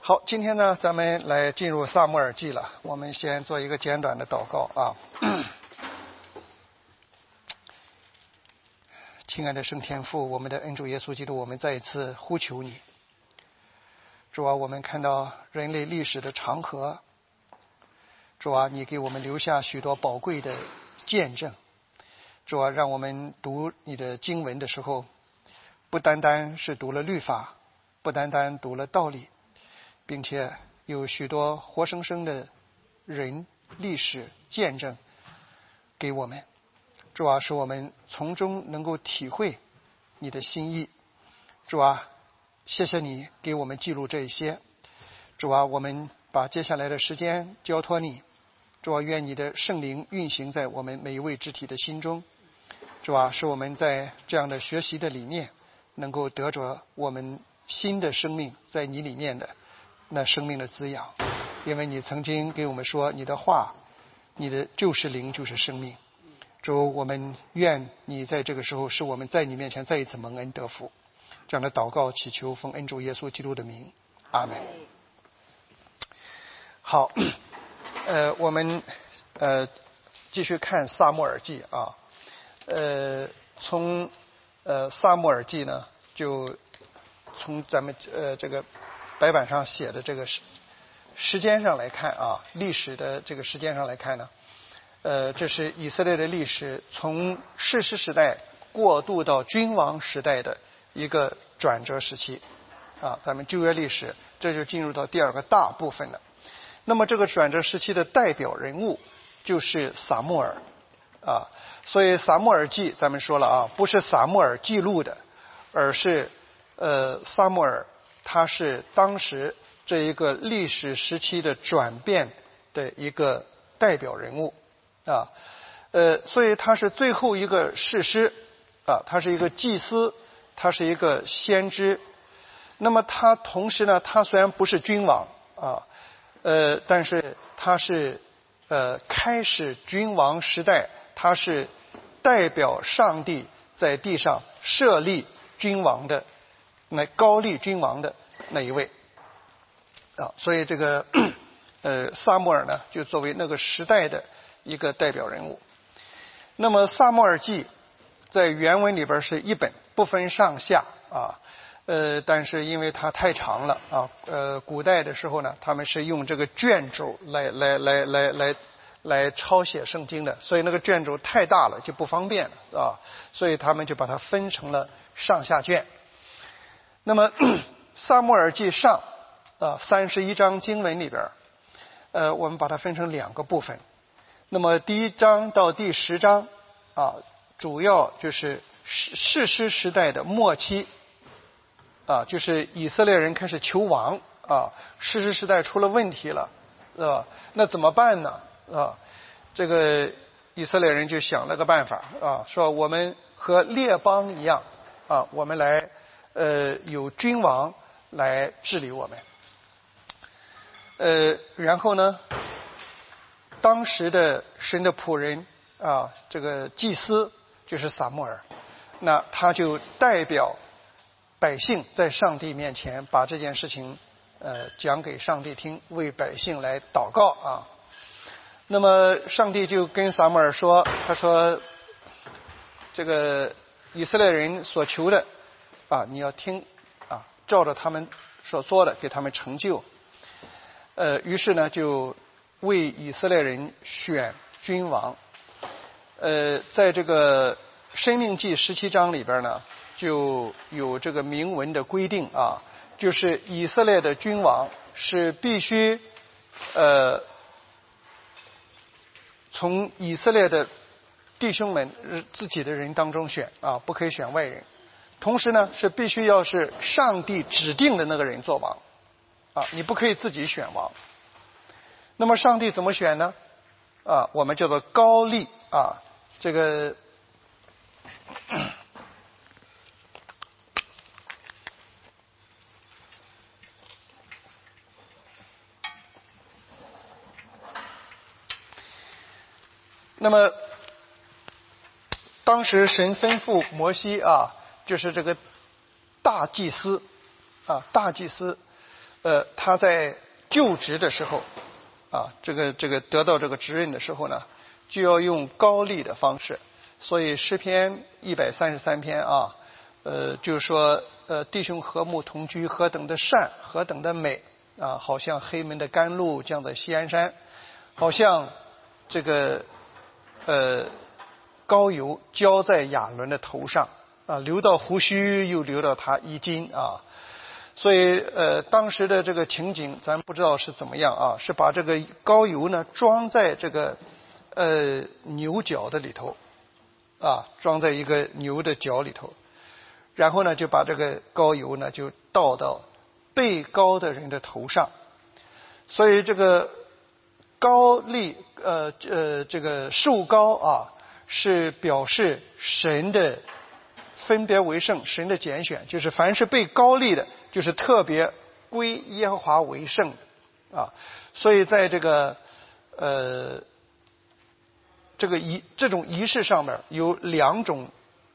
好，今天呢，咱们来进入撒母耳记了。我们先做一个简短的祷告啊。亲爱的圣天父，我们的恩主耶稣基督，我们再一次呼求你。主啊，我们看到人类历史的长河，主啊，你给我们留下许多宝贵的见证。主啊，让我们读你的经文的时候，不单单是读了律法，不单单读了道理，并且有许多活生生的人历史见证给我们。主啊，使我们从中能够体会你的心意。主啊，谢谢你给我们记录这一些。主啊，我们把接下来的时间交托你。主啊，愿你的圣灵运行在我们每一位肢体的心中。主啊，使我们在这样的学习的里面能够得着我们新的生命在你里面的那生命的滋养。因为你曾经给我们说，你的话，你的就是灵，就是生命。主，我们愿你在这个时候使我们在你面前再一次蒙恩得福。这样的祷告祈求奉恩主耶稣基督的名，阿门。好，我们继续看撒母耳记啊。从撒母耳记呢，就从咱们这个白板上写的这个时间上来看啊，历史的这个时间上来看呢，这是以色列的历史从士师时代过渡到君王时代的一个转折时期啊。咱们旧约历史这就进入到第二个大部分了。那么这个转折时期的代表人物就是撒母耳啊。所以撒母耳记咱们说了啊，不是撒母耳记录的，而是撒母耳他是当时这一个历史时期的转变的一个代表人物啊。所以他是最后一个士师啊，他是一个祭司，他是一个先知。那么他同时呢，他虽然不是君王啊，但是他是开始君王时代，他是代表上帝在地上设立君王的那高立君王的那一位啊。所以这个撒母耳呢，就作为那个时代的一个代表人物。那么撒母耳记在原文里边是一本，不分上下啊。但是因为它太长了啊，古代的时候呢，他们是用这个卷轴来抄写圣经的，所以那个卷轴太大了就不方便了啊，所以他们就把它分成了上下卷。那么撒母耳记上31章经文里边，我们把它分成两个部分。那么第1章到第10章啊，主要就是士师时代的末期啊，就是以色列人开始求王啊，士师时代出了问题了，那怎么办呢？这个以色列人就想了个办法啊，说我们和列邦一样啊，我们来有君王来治理我们。然后呢，当时的神的仆人啊，这个祭司就是撒母耳，那他就代表百姓在上帝面前把这件事情讲给上帝听，为百姓来祷告啊。那么上帝就跟撒母耳说，他说这个以色列人所求的啊，你要听啊，照着他们所做的给他们成就。于是呢，就为以色列人选君王。在这个申命记17章里边呢，就有这个明文的规定啊，就是以色列的君王是必须从以色列的弟兄们自己的人当中选啊，不可以选外人。同时呢，是必须要是上帝指定的那个人做王啊，你不可以自己选王。那么上帝怎么选呢？啊，我们叫做高立啊，这个那么当时神吩咐摩西啊，就是这个大祭司啊，大祭司他在就职的时候啊，这个得到这个职任的时候呢，就要用高丽的方式。所以诗篇133篇啊，就是说弟兄和睦同居，何等的善，何等的美啊，好像黑门的甘露降在锡安山，好像这个膏油浇在亚伦的头上啊，流到胡须，又流到他衣襟啊。所以当时的这个情景咱不知道是怎么样啊，是把这个膏油呢装在这个牛角的里头啊，装在一个牛的角里头，然后呢就把这个膏油呢就倒到被膏的人的头上。所以这个膏立这个受膏啊，是表示神的分别为圣，神的拣选，就是凡是被膏立的，就是特别归耶和华为圣啊。所以在这个这种仪式上面有两种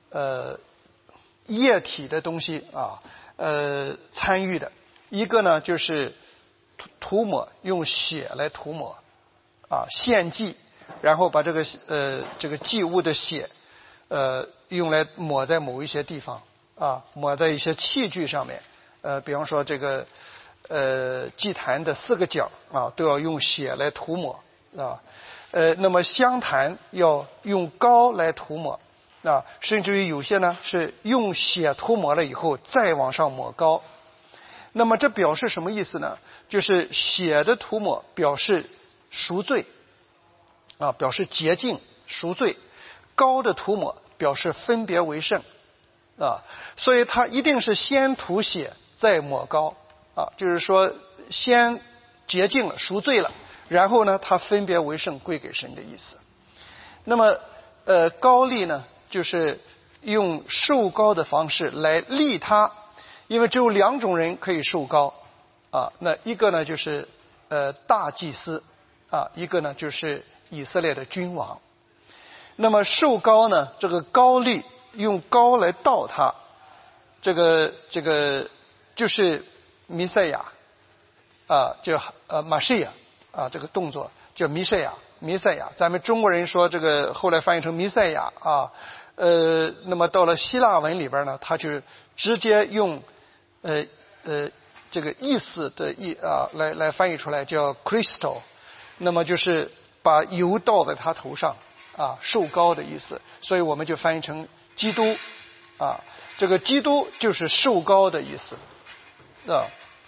液体的东西啊参与的，一个呢就是涂抹，用血来涂抹啊，献祭，然后把这个祭物的血用来抹在某一些地方啊，抹在一些器具上面，比方说这个祭坛的4个角啊，都要用血来涂抹啊。那么香坛要用膏来涂抹啊，甚至于有些呢是用血涂抹了以后再往上抹膏。那么这表示什么意思呢？就是血的涂抹表示赎罪啊，表示洁净赎罪；膏的涂抹表示分别为圣啊。所以它一定是先涂血再抹膏啊，就是说先洁净了赎罪了，然后呢它分别为圣归给神的意思。那么膏立呢，就是用受膏的方式来立他，因为只有2种人可以受膏啊，那一个呢就是大祭司啊，一个呢就是以色列的君王。那么受膏呢，这个膏立用膏来倒他，这个就是弥赛亚啊，叫马西亚啊，这个动作叫弥赛亚。咱们中国人说这个后来翻译成弥赛亚啊，那么到了希腊文里边呢，他就直接用这个意思的来翻译出来叫 Christo， 那么就是把油倒在他头上啊，受膏的意思，所以我们就翻译成基督啊，这个基督就是受膏的意思啊。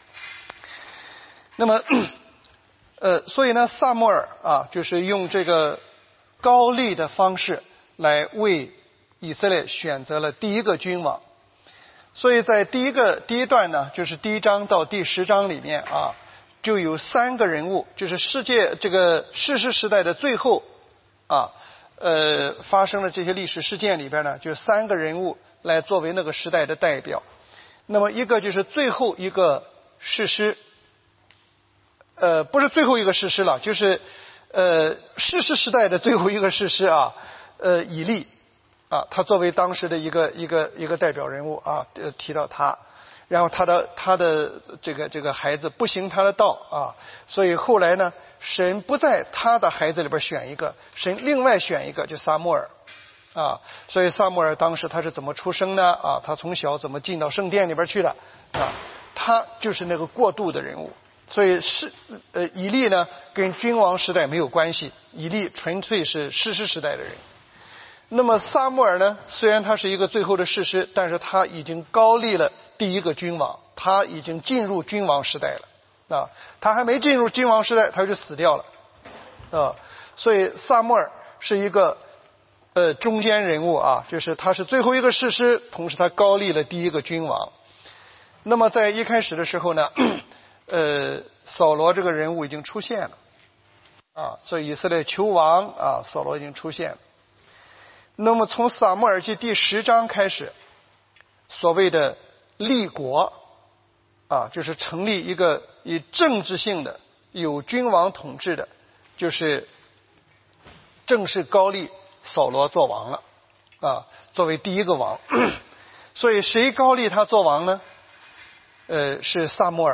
那么所以呢，撒母耳啊，就是用这个膏立的方式来为以色列选择了第一个君王。所以在第一段呢，就是第1章到第10章里面啊，就有3个人物，就是这个士师时代的最后啊，发生了这些历史事件里边呢，就3个人物来作为那个时代的代表。那么一个就是最后一个士师，不是最后一个士师了，就是士师时代的最后一个士师啊，以利啊，他作为当时的一个代表人物啊，提到他，然后他的这个孩子不行他的道啊，所以后来呢，神不在他的孩子里边选一个，神另外选一个，就撒母耳啊。所以撒母耳当时他是怎么出生呢？啊，他从小怎么进到圣殿里边去的啊？他就是那个过渡的人物。所以以利呢跟君王时代没有关系，以利纯粹是士师时代的人。那么撒母耳呢，虽然他是一个最后的士师，但是他已经膏立了第一个君王，他已经进入君王时代了啊，他还没进入君王时代他就死掉了啊。所以撒母耳是一个中间人物啊，就是他是最后一个士师，同时他膏立了第一个君王。那么在一开始的时候呢，扫罗这个人物已经出现了啊，所以以色列求王啊，扫罗已经出现了。那么从撒母耳记第10章开始，所谓的立国啊，就是成立一个以政治性的有君王统治的，就是正式膏立扫罗做王了啊，作为第一个王。所以谁膏立他做王呢？是撒母耳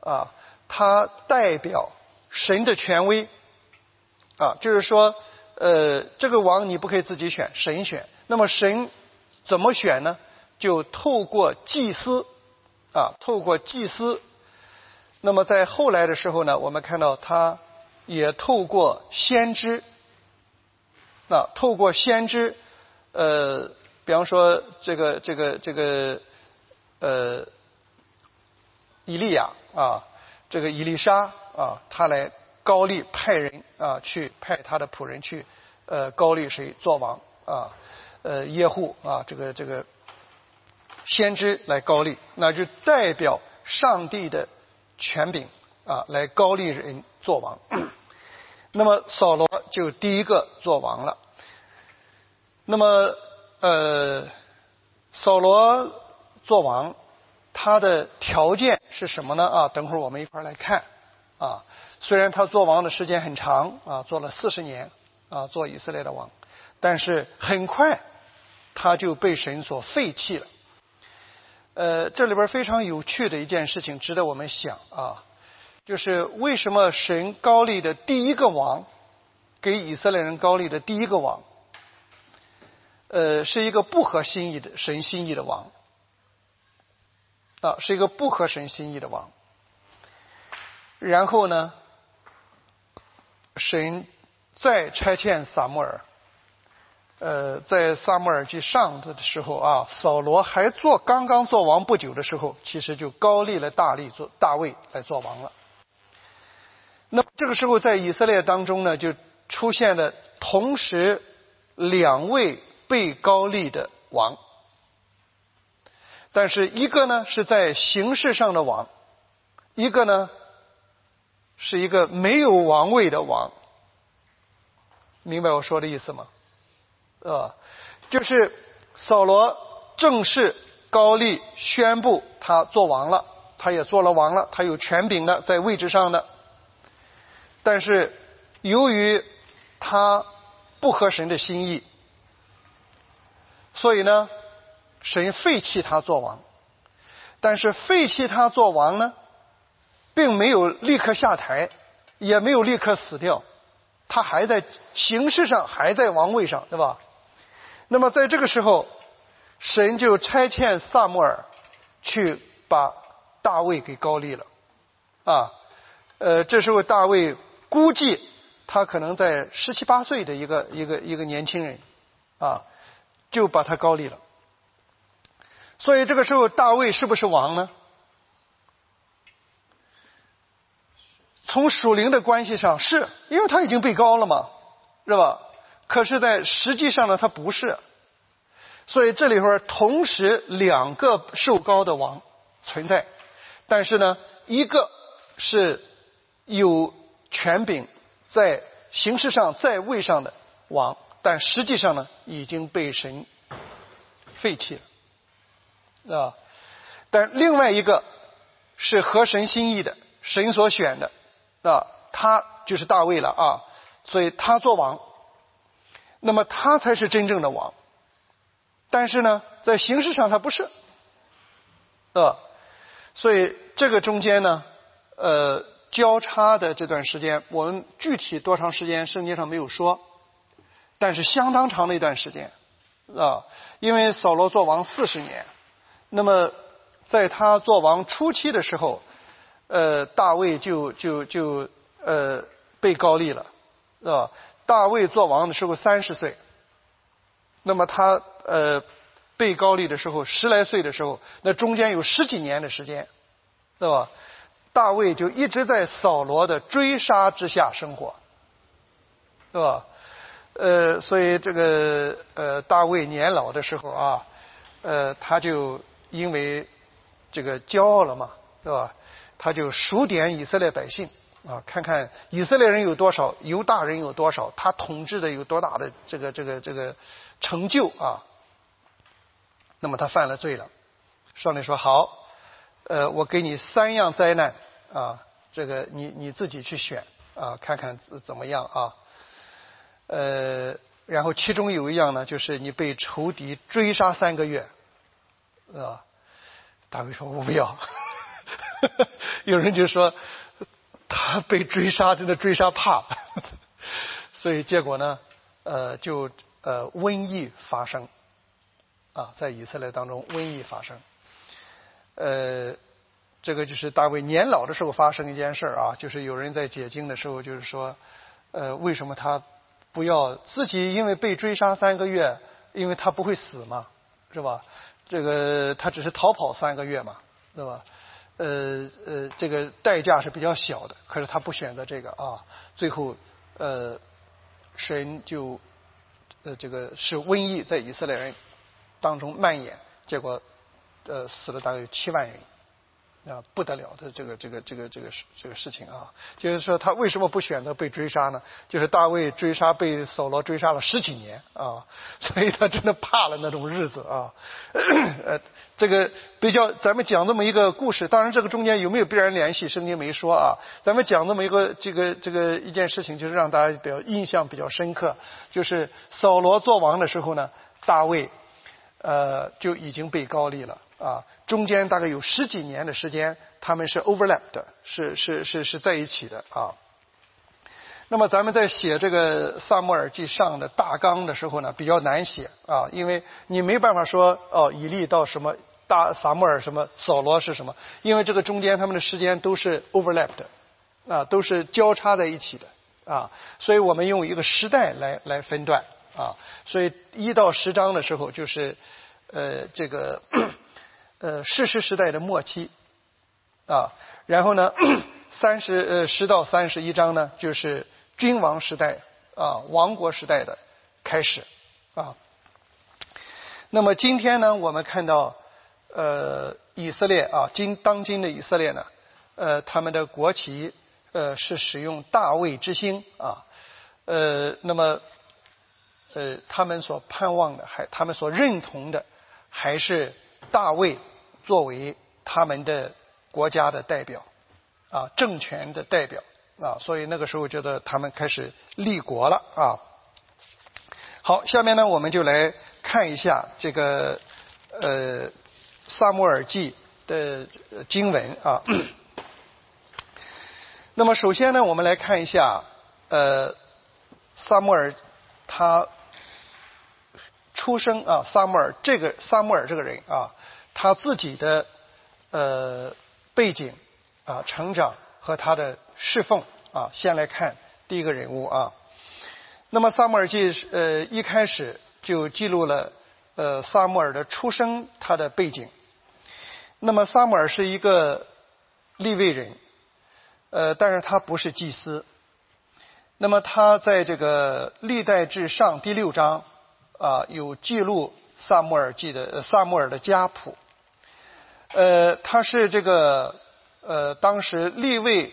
啊，它代表神的权威啊，就是说这个王你不可以自己选，神选。那么神怎么选呢？就透过祭司啊，透过祭司。那么在后来的时候呢，我们看到他也透过先知，透过先知，比方说这个以利亚啊，这个以利沙啊，他来高立派人啊，去派他的仆人去高立谁做王啊？耶户啊，这个先知来高立，那就代表上帝的权柄啊，来高立人做王。那么扫罗就第一个做王了。那么扫罗做王，他的条件是什么呢？啊，等会儿我们一块儿来看啊。虽然他做王的时间很长啊，做了40年啊，做以色列的王，但是很快他就被神所废弃了。这里边非常有趣的一件事情值得我们想啊，就是为什么神高立的第一个王，给以色列人高立的第一个王，是一个不合神心意的王啊，是一个不合神心意的王。然后呢，神再差遣撒母耳。在撒母耳记上的时候啊，扫罗还刚刚做王不久的时候，其实就高立了大卫来做王了。那么这个时候在以色列当中呢，就出现了同时2位被高立的王，但是一个呢是在形式上的王，一个呢是一个没有王位的王。明白我说的意思吗？就是扫罗正式高立宣布他做王了，他也做了王了，他有权柄的，在位置上的。但是由于他不合神的心意，所以呢，神废弃他做王。但是废弃他做王呢，并没有立刻下台，也没有立刻死掉，他还在形式上还在王位上，对吧？那么在这个时候，神就差遣撒母耳去把大卫给高立了啊。这时候大卫估计他可能在17、18岁的一个年轻人啊，就把他高立了。所以这个时候大卫是不是王呢？从属灵的关系上是，因为他已经被高了嘛，是吧？可是在实际上呢，他不是。所以这里边同时2个受高的王存在，但是呢，一个是有权柄在形式上在位上的王，但实际上呢已经被神废弃了啊。但另外一个是合神心意的，神所选的啊，他就是大卫了啊，所以他做王，那么他才是真正的王。但是呢，在形式上他不是所以这个中间呢交叉的这段时间，我们具体多长时间圣经上没有说，但是相当长的一段时间因为扫罗做王40年，那么在他做王初期的时候大卫就被高立了大卫做王的时候30岁，那么他被高立的时候10来岁的时候，那中间有10几年的时间，对吧？大卫就一直在扫罗的追杀之下生活，对吧？所以这个大卫年老的时候啊，他就因为这个骄傲了嘛，对吧？他就数点以色列百姓啊，看看以色列人有多少，犹大人有多少，他统治的有多大的这个成就啊。那么他犯了罪了，上帝说好，我给你3样灾难啊，这个你自己去选啊，看看怎么样啊。然后其中有一样呢，就是你被仇敌追杀3个月大卫说我不要有人就说他被追杀，真的追杀怕了。所以结果呢，瘟疫发生啊，在以色列当中瘟疫发生。这个就是大卫年老的时候发生一件事啊，就是有人在解经的时候就是说，为什么他不要自己因为被追杀3个月，因为他不会死嘛，是吧？这个他只是逃跑3个月嘛，对吧？这个代价是比较小的，可是他不选择这个啊，最后神就这个使瘟疫在以色列人当中蔓延，结果死了大概有7万人。啊，不得了的这个事情啊，就是说他为什么不选择被追杀呢？就是大卫被扫罗追杀了10几年啊，所以他真的怕了那种日子啊。这个比较，咱们讲这么一个故事，当然这个中间有没有必然联系，圣经没说啊。咱们讲这么一个这个一件事情，就是让大家印象比较深刻，就是扫罗做王的时候呢，大卫就已经被膏立了。啊，中间大概有10几年的时间，他们是 overlap 的，是在一起的啊。那么咱们在写这个撒母耳记上的大纲的时候呢，比较难写啊，因为你没办法说以利到什么撒母耳什么扫罗是什么，因为这个中间他们的时间都是 overlap 的啊，都是交叉在一起的啊，所以我们用一个时代来分段啊，所以1到10章的时候就是这个。士师时代的末期啊，然后呢10到31章呢就是君王时代啊，王国时代的开始啊。那么今天呢，我们看到以色列啊，当今的以色列呢，他们的国旗是使用大卫之星啊，那么他们所盼望的他们所认同的还是大卫作为他们的国家的代表啊，政权的代表啊，所以那个时候觉得他们开始立国了啊。好，下面呢我们就来看一下这个撒母耳记的经文啊。那么首先呢，我们来看一下撒母耳他出生啊，撒母耳这个人啊，他自己的背景啊、成长和他的侍奉啊。先来看第一个人物啊。那么撒母耳记一开始就记录了撒母耳的出生，他的背景。那么撒母耳是一个利未人，但是他不是祭司。那么他在这个历代志上第6章啊，有记录撒母耳的家谱。他是这个当时利未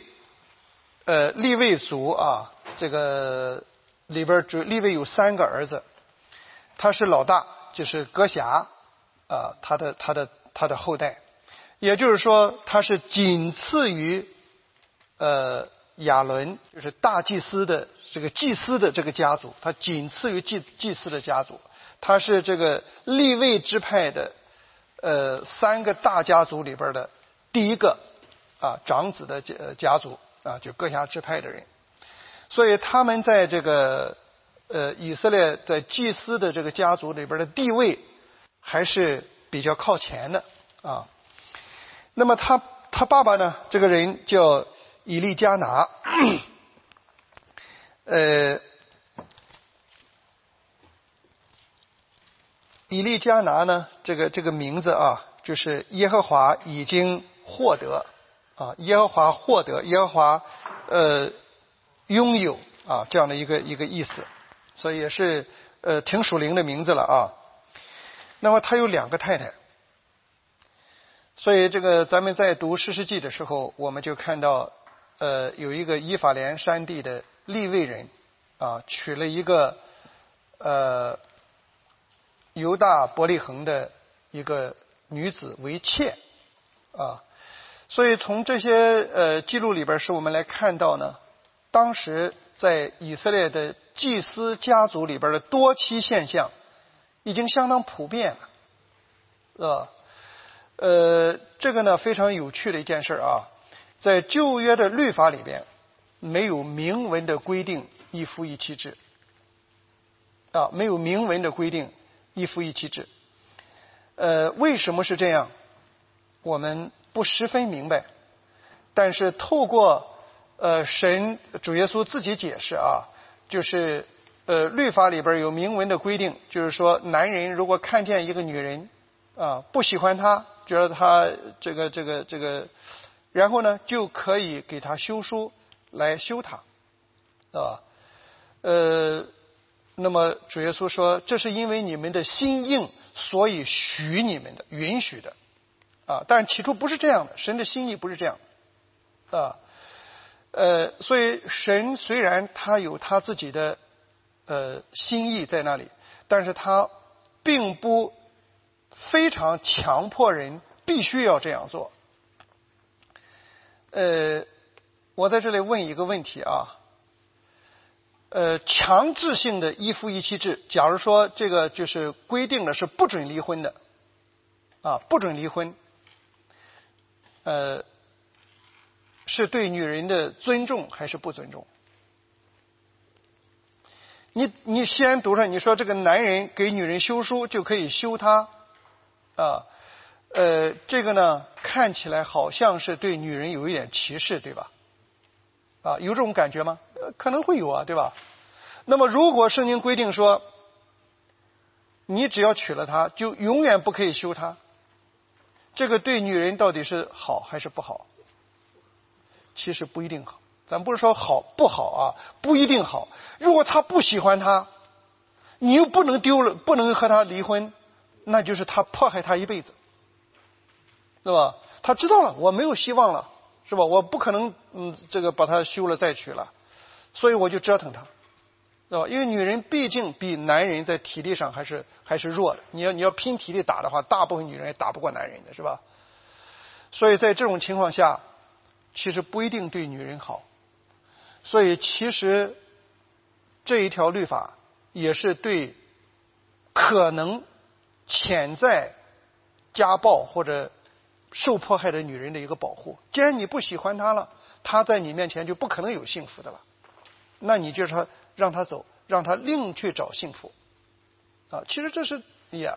族啊，这个里边利未有3个儿子，他是老大，就是歌辖啊，他的后代，也就是说他是仅次于亚伦，就是大祭司的这个祭司的这个家族，他仅次于祭司的家族，他是这个利未支派的3个大家族里边的第一个啊长子的家族啊，就歌辖支派的人，所以他们在这个以色列在祭司的这个家族里边的地位还是比较靠前的啊。那么他爸爸呢，这个人叫以利加拿，以利加拿呢，这个名字啊，就是耶和华已经获得啊，耶和华拥有啊，这样的一个意思，所以也是挺属灵的名字了啊。那么他有2个太太，所以这个咱们在读士师记的时候，我们就看到有一个以法莲山地的利未人啊，娶了一个犹大伯利恒的一个女子为妾啊，所以从这些记录里边，使我们来看到呢，当时在以色列的祭司家族里边的多妻现象已经相当普遍了， 这个呢非常有趣的一件事啊，在旧约的律法里边没有明文的规定一夫一妻制啊，没有明文的规定一夫一妻制。为什么是这样？我们不十分明白，但是透过神主耶稣自己解释啊，就是律法里边有明文的规定，就是说男人如果看见一个女人啊不喜欢她，觉得她这个，然后呢就可以给她休书来休她，啊那么主耶稣说，这是因为你们的心硬，所以许你们的，允许的啊。但起初不是这样的，神的心意不是这样啊。所以神虽然他有他自己的心意在那里，但是他并不非常强迫人必须要这样做。我在这里问一个问题啊。强制性的一夫一妻制，假如说这个就是规定的是不准离婚的，啊，不准离婚，是对女人的尊重还是不尊重？你先读上，你说这个男人给女人休书就可以休她，啊，这个呢看起来好像是对女人有一点歧视，对吧？啊，有这种感觉吗？可能会有啊，对吧？那么如果圣经规定说，你只要娶了她，就永远不可以休她，这个对女人到底是好还是不好？其实不一定好。咱不是说好不好啊，不一定好。如果她不喜欢他，你又不能丢了，不能和他离婚，那就是他迫害他一辈子，对吧？他知道了，我没有希望了。是吧？我不可能这个把他休了再娶了，所以我就折腾他，对吧？因为女人毕竟比男人在体力上还是弱的。你要拼体力打的话，大部分女人也打不过男人的，是吧？所以在这种情况下，其实不一定对女人好。所以其实这一条律法也是对可能潜在家暴或者受迫害的女人的一个保护。既然你不喜欢她了，她在你面前就不可能有幸福的了，那你就说让她走，让她另去找幸福啊。其实这是一样。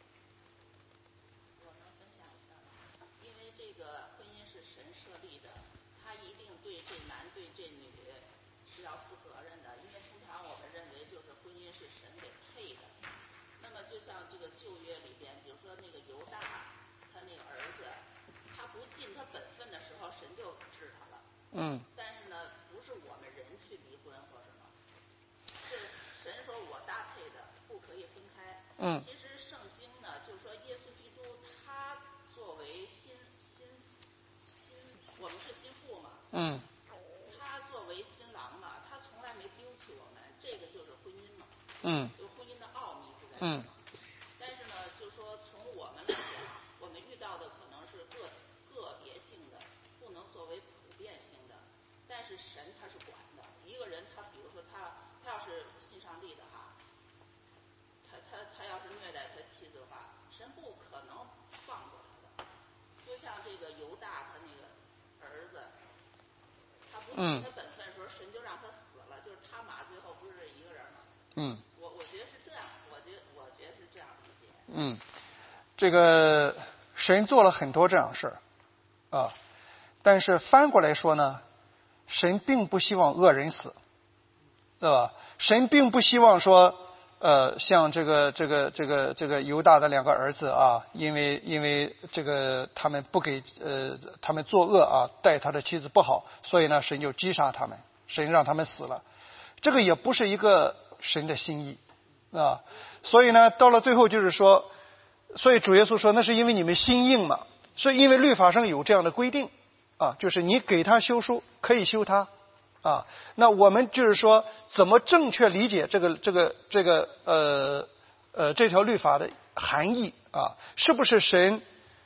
我能分享一下吗？因为这个婚姻是神设立的，他一定对这男对这女是要负责任的。因为通常我们认为就是婚姻是神给配的。那么就像这个旧约里边，比如说那个犹大。他那个儿子，他不尽他本分的时候，神就治他了。但是呢，不是我们人去离婚或什么，是神说我搭配的，不可以分开。其实圣经呢，就是说耶稣基督他作为我们是心腹嘛。他作为新郎嘛，他从来没丢弃我们，这个就是婚姻嘛。就婚姻的奥秘就在这儿。但是呢，就说从我们来讲，我们遇到的可能是个别性的，不能作为普遍性的。但是神他是管的，一个人他比如说他要是信上帝的哈，他要是虐待他妻子的话，神不可能放过他的。就像这个犹大他那个儿子，他不尽他本分的时候，神就让他死了，就是他妈最后不是一个人吗？我觉得是这样，我觉得是这样理解。 这个神做了很多这样的事儿啊，但是翻过来说呢，神并不希望恶人死，对吧？神并不希望说像这个犹大的两个儿子啊，因为这个他们不给他们作恶啊，待他的妻子不好，所以呢神就击杀他们，神让他们死了。这个也不是一个神的心意啊。所以呢到了最后就是说，所以主耶稣说那是因为你们心硬嘛，是因为律法上有这样的规定啊，就是你给他休书可以休他啊。那我们就是说怎么正确理解这条律法的含义啊？是不是神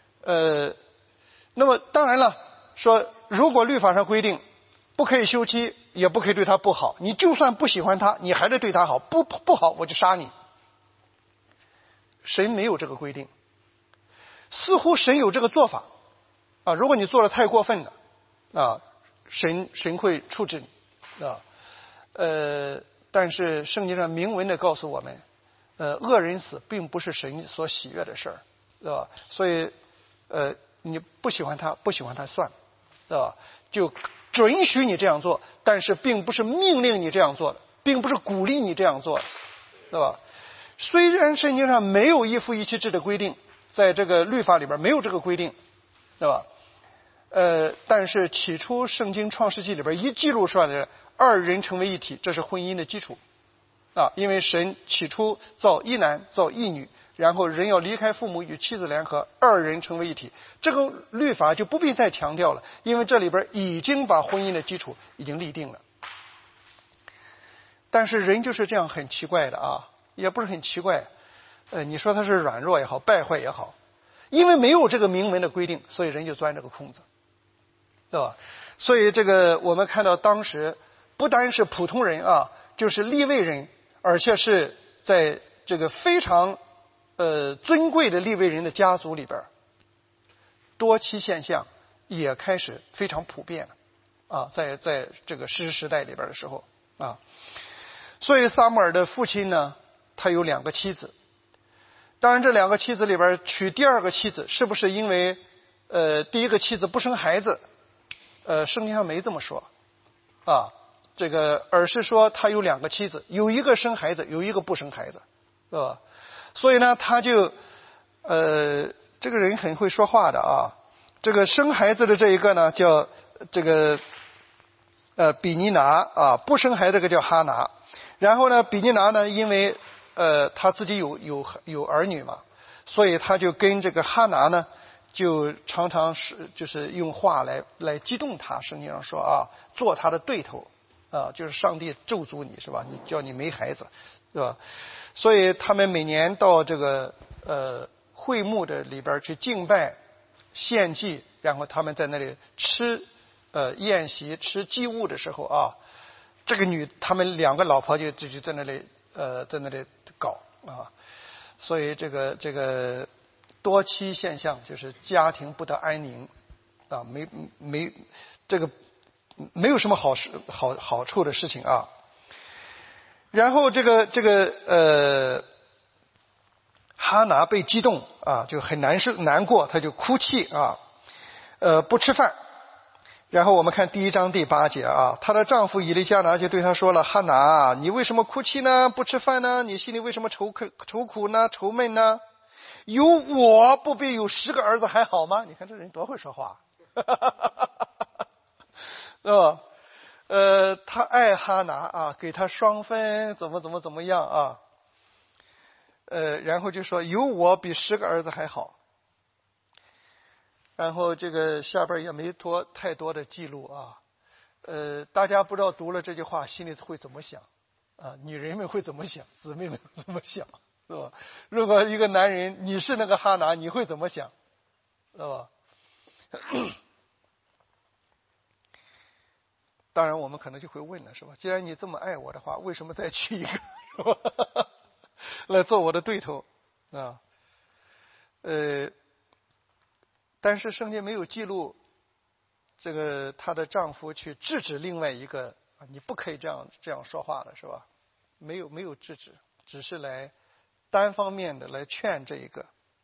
那么当然了，说如果律法上规定不可以休妻，也不可以对他不好，你就算不喜欢他，你还得对他好，不好我就杀你。神没有这个规定， 似乎神有这个做法啊，如果你做的太过分了啊，神会处置你啊。但是圣经上明文的告诉我们，恶人死并不是神所喜悦的事儿，对吧？所以你不喜欢他算，对吧？就准许你这样做，但是并不是命令你这样做的，并不是鼓励你这样做的，对吧？虽然圣经上没有一夫一妻制的规定，在这个律法里边没有这个规定，对吧？但是起初圣经创世纪里边一记录出来的二人成为一体，这是婚姻的基础啊，因为神起初造一男造一女，然后人要离开父母与妻子联合，二人成为一体，这个律法就不必再强调了，因为这里边已经把婚姻的基础已经立定了。但是人就是这样很奇怪的啊，也不是很奇怪，你说他是软弱也好，败坏也好，因为没有这个明文的规定，所以人就钻这个空子，对吧？所以这个我们看到当时不单是普通人啊，就是利未人，而且是在这个非常尊贵的利未人的家族里边，多妻现象也开始非常普遍了啊，在这个士师时代里边的时候啊，所以撒母耳的父亲呢，他有2个妻子。当然这2个妻子里边娶第2个妻子，是不是因为第1个妻子不生孩子？圣经上没这么说啊，这个而是说他有2个妻子，有一个生孩子，有一个不生孩子，对吧？所以呢，他就这个人很会说话的啊。这个生孩子的这一个呢，叫这个比尼拿啊，不生孩子这个叫哈拿。然后呢，比尼拿呢，因为他自己有儿女嘛，所以他就跟这个哈拿呢，就常常就是用话来激动他。圣经上说啊，做他的对头啊，就是上帝咒诅你是吧？你叫你没孩子，对吧？所以他们每年到这个会幕的里边去敬拜、献祭，然后他们在那里吃宴席、吃祭物的时候啊，这个他们2个老婆就在那里搞啊，所以这个多妻现象就是家庭不得安宁啊，没有什么好处的事情啊。然后这个哈拿被激动啊，就很难过，他就哭泣啊，不吃饭。然后我们看第1章第8节啊，她的丈夫以利加拿就对她说了：哈拿，你为什么哭泣呢？不吃饭呢？你心里为什么愁苦呢？愁闷呢？有我不比有10个儿子还好吗？你看这人多会说话，是吧？他爱哈拿啊，给他双分，怎么样啊？然后就说有我比10个儿子还好。然后这个下边也没太多的记录啊。大家不知道读了这句话心里会怎么想啊？女人们会怎么想？姊妹们怎么想？是吧？如果一个男人你是那个哈拿，你会怎么想？是吧？当然我们可能就会问了，是吧？既然你这么爱我的话，为什么再娶一个是吧来做我的对头啊？但是圣经没有记录这个她的丈夫去制止另外一个你不可以这样说话的，是吧？没有制止，只是来单方面的来劝这一个。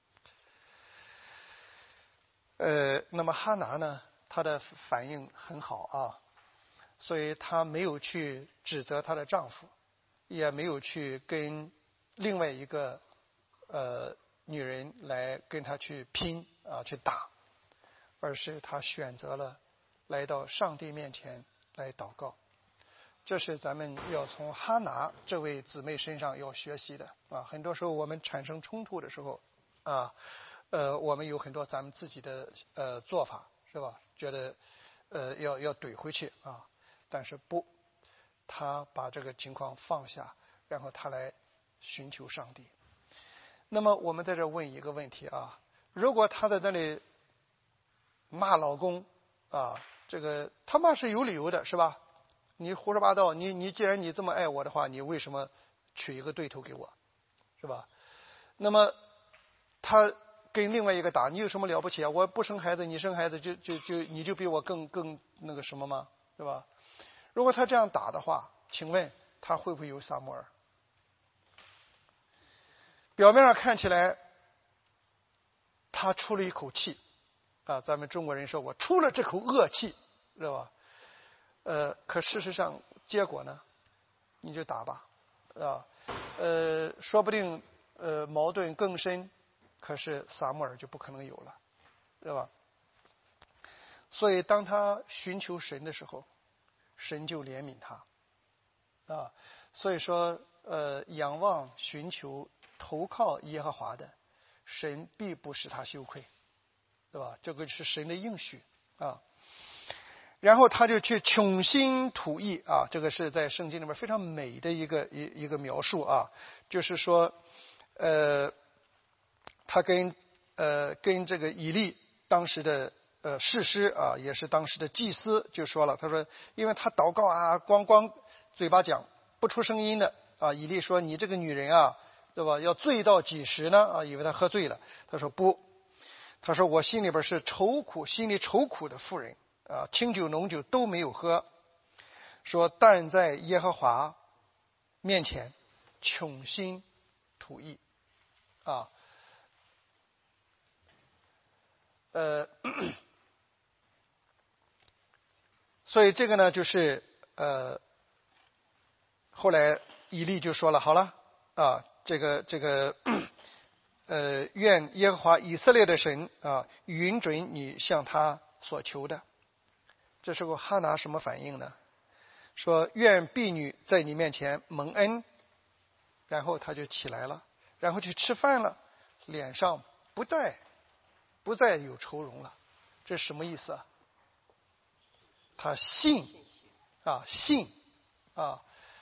那么哈拿呢，她的反应很好啊，所以她没有去指责她的丈夫，也没有去跟另外一个女人来跟她去拼啊，去打，而是她选择了来到上帝面前来祷告。这是咱们要从哈拿这位姊妹身上要学习的啊。很多时候我们产生冲突的时候啊，我们有很多咱们自己的做法，是吧？觉得要怼回去啊，但是不，他把这个情况放下，然后他来寻求上帝。那么我们在这问一个问题啊，如果他在那里骂老公啊，这个他骂是有理由的，是吧？你胡说八道，你既然你这么爱我的话，你为什么娶一个对头给我，是吧？那么他跟另外一个打，你有什么了不起啊？我不生孩子，你生孩子你就比我更那个什么吗？对吧？如果他这样打的话，请问他会不会有撒母耳？表面上看起来他出了一口气啊，咱们中国人说我出了这口恶气，知道吧？可事实上结果呢，你就打吧，啊，说不定矛盾更深，可是撒母耳就不可能有了，对吧？所以当他寻求神的时候，神就怜悯他，啊，所以说仰望、寻求、投靠耶和华的，神必不使他羞愧，对吧？这个是神的应许啊。然后他就去穷心吐意啊，这个是在圣经里面非常美的一个描述啊，就是说，他跟这个以利当时的士师啊，也是当时的祭司就说了，他说，因为他祷告啊，光嘴巴讲不出声音的啊，以利说你这个女人啊，对吧？要醉到几时呢？啊，以为他喝醉了，他说不，他说我心里边是心里愁苦的妇人。啊，清酒浓酒都没有喝，说但在耶和华面前穷心吐意啊，所以这个呢，就是后来以利就说了，好了啊，这个愿耶和华以色列的神啊，允准你向他所求的。这时候哈拿什么反应呢？说愿婢女在你面前蒙恩，然后他就起来了，然后去吃饭了，脸上不再有愁容了。这是什么意思啊？他信啊，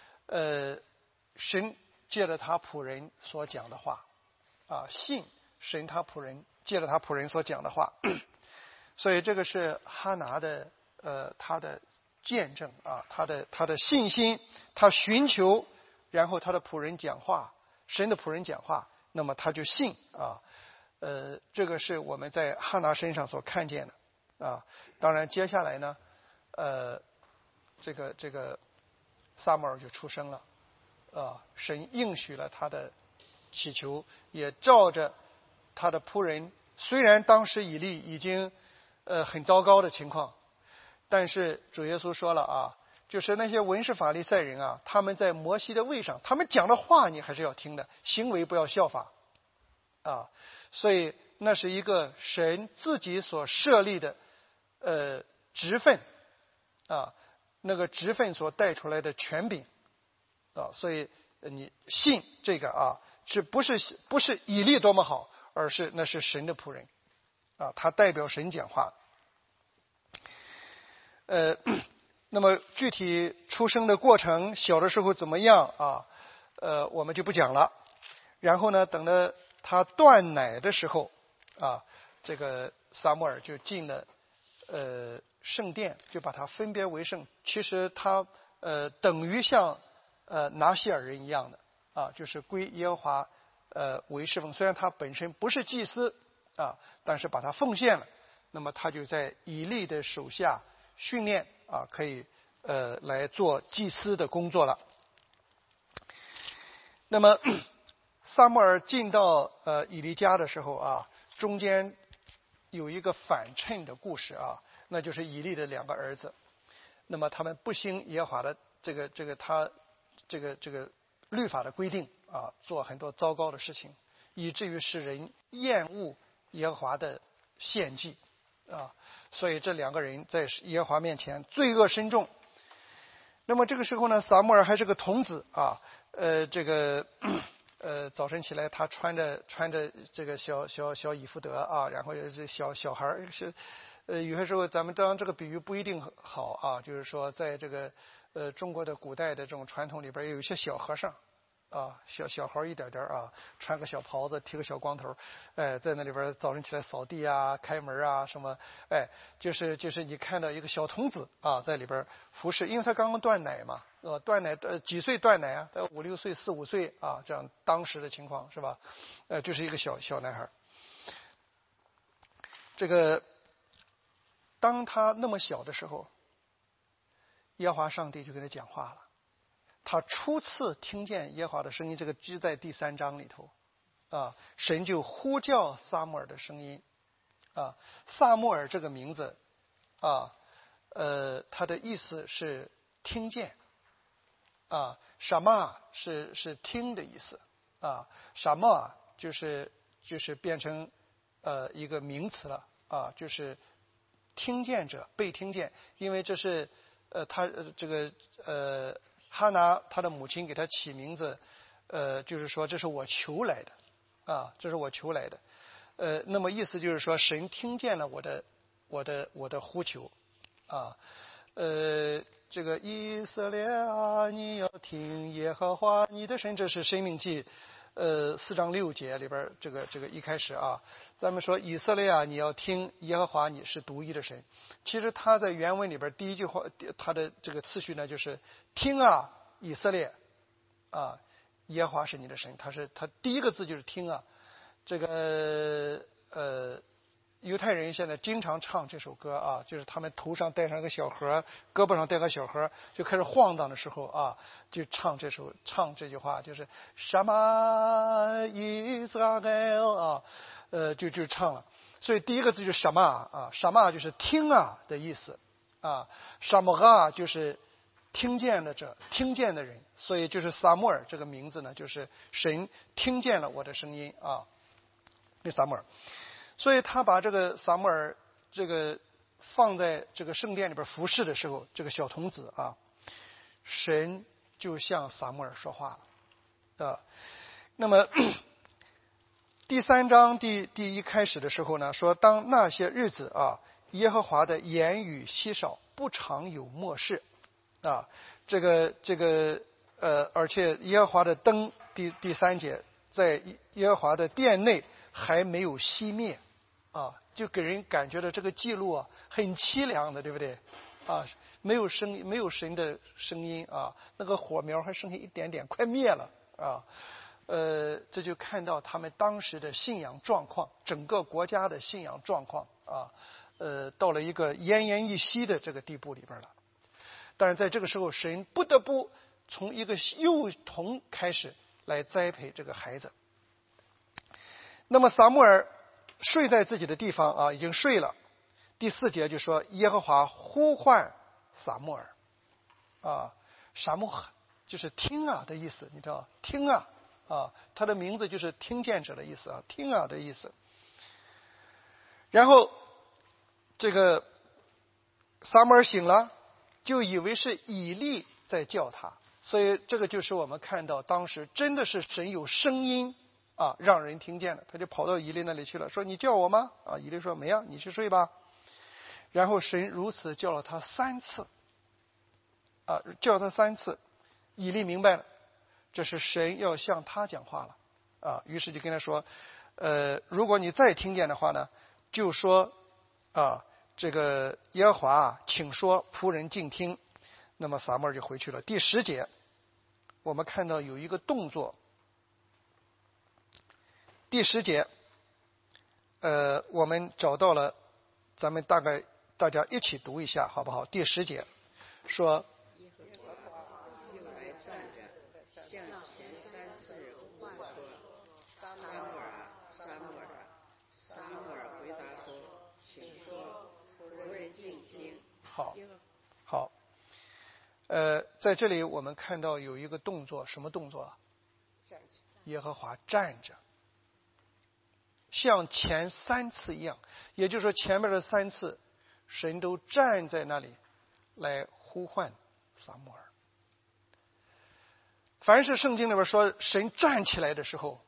神借着他仆人所讲的话啊，信神他仆人借着他仆人所讲的话，所以这个是哈拿的他的见证啊，他的信心，他寻求，然后他的仆人讲话，神的仆人讲话，那么他就信啊，这个是我们在哈拿身上所看见的啊。当然接下来呢，这个撒母耳就出生了啊，神应许了他的祈求，也照着他的仆人，虽然当时以利已经很糟糕的情况。但是主耶稣说了啊，就是那些文士法利赛人啊，他们在摩西的位上，他们讲的话你还是要听的，行为不要效法啊。所以那是一个神自己所设立的职分啊，那个职分所带出来的权柄啊。所以你信这个啊，不是以利多么好，而是那是神的仆人啊，他代表神讲话。那么具体出生的过程，小的时候怎么样啊？我们就不讲了。然后呢，等到他断奶的时候啊，这个撒母耳就进了圣殿，就把他分别为圣。其实他等于像拿西尔人一样的啊，就是归耶和华为侍奉。虽然他本身不是祭司啊，但是把他奉献了。那么他就在以利的手下训练啊，可以来做祭司的工作了。那么撒母耳进到以利家的时候啊，中间有一个反衬的故事啊，那就是以利的两个儿子。那么他们不兴耶和华的这个律法的规定啊，做很多糟糕的事情，以至于使人厌恶耶和华的献祭啊。所以这两个人在耶和华面前罪恶深重。那么这个时候呢，撒母耳还是个童子啊，早晨起来他穿着这个小以弗得啊，然后这小孩是有些时候咱们当然这个比喻不一定好啊，就是说在这个中国的古代的这种传统里边，有一些小和尚啊，小孩一点点啊，穿个小袍子，剃个小光头，在那里边早晨起来扫地啊、开门啊什么，就是你看到一个小童子啊，在里边服侍，因为他刚刚断奶嘛，断奶几岁断奶啊？5、6岁、4、5岁啊，这样当时的情况是吧？就是一个小男孩。 这个当他那么小的时候，耶和华上帝就跟他讲话了。他初次听见耶和华的声音，这个就在第3章里头啊，神就呼叫撒母耳的声音啊。撒母耳这个名字啊，它的意思是听见啊，什么是听的意思啊，什么就是变成一个名词了啊，就是听见者，被听见，因为这是他这个哈拿他的母亲给他起名字，就是说这是我求来的啊，这是我求来的，那么意思就是说神听见了我的呼求啊，这个以色列啊，你要听耶和华你的神，这是申命记4章6节里边这个一开始啊，咱们说以色列啊，你要听耶和华你是独一的神。其实他在原文里边第一句话，他的这个次序呢就是听啊以色列啊，耶和华是你的神。他第一个字就是听啊，这个犹太人现在经常唱这首歌啊，就是他们头上戴上个小盒，胳膊上戴个小盒，就开始晃荡的时候啊，就唱这句话，就是什么以色列啊，就唱了。所以第一个字就是什么啊，什么就是听啊的意思啊，什么啊就是听见的者，听见的人，所以就是撒母耳这个名字呢，就是神听见了我的声音啊，那撒母耳。所以他把这个撒母耳这个放在这个圣殿里边服侍的时候，这个小童子啊，神就向撒母耳说话了啊。那么第3章第一开始的时候呢，说当那些日子啊，耶和华的言语稀少，不常有默示啊。这个而且耶和华的灯第3节，在耶和华的殿内还没有熄灭。啊，就给人感觉到这个记录啊很凄凉的，对不对？啊，没有神的声音啊，那个火苗还剩下一点点，快灭了啊。这就看到他们当时的信仰状况，整个国家的信仰状况啊，到了一个奄奄一息的这个地步里边了。但是在这个时候，神不得不从一个幼童开始来栽培这个孩子。那么撒母耳睡在自己的地方啊，已经睡了。第4节就说耶和华呼唤撒母耳啊，撒母耳就是听啊的意思，你知道听啊啊，他的名字就是听见者的意思啊，听啊的意思。然后这个撒母耳醒了，就以为是以利在叫他，所以这个就是我们看到当时真的是神有声音啊，让人听见了，他就跑到以利那里去了，说你叫我吗？啊，以利说没啊，你去睡吧。然后神如此叫了他3次，啊，叫他3次，以利明白了，这是神要向他讲话了，啊，于是就跟他说，如果你再听见的话呢，就说啊，这个耶和华啊，请说，仆人静听。那么撒母耳就回去了。第10节，我们看到有一个动作。第10节，我们找到了，咱们大家一起读一下好不好？第10节说， 耶和华又来站着，向前3次呼唤说：“撒母耳啊，撒母耳啊！”撒母耳回答说：“请说，仆人静听。” 好，在这里我们看到有一个动作，什么动作？耶和华站着。像前3次一样，也就是说前面的3次，神都站在那里来呼唤撒母耳。凡是圣经里边说神站起来的时候，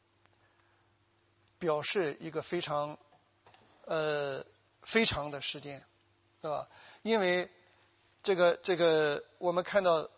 表示一个非常的时间，对吧？因为这个我们看到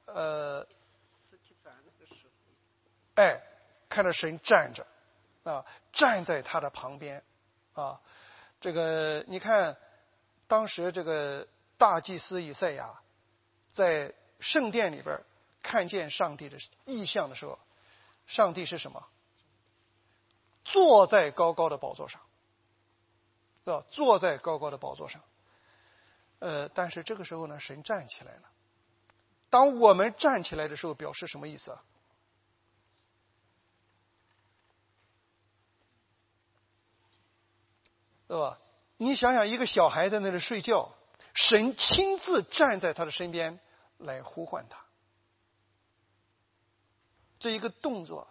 看到神站着。啊，站在他的旁边，啊，这个你看，当时这个大祭司以赛亚在圣殿里边看见上帝的异象的时候，上帝是什么？坐在高高的宝座上， 是吧？坐在高高的宝座上。但是这个时候呢，神站起来了。当我们站起来的时候，表示什么意思啊？对吧？你想想，一个小孩在那里睡觉，神亲自站在他的身边来呼唤他，这一个动作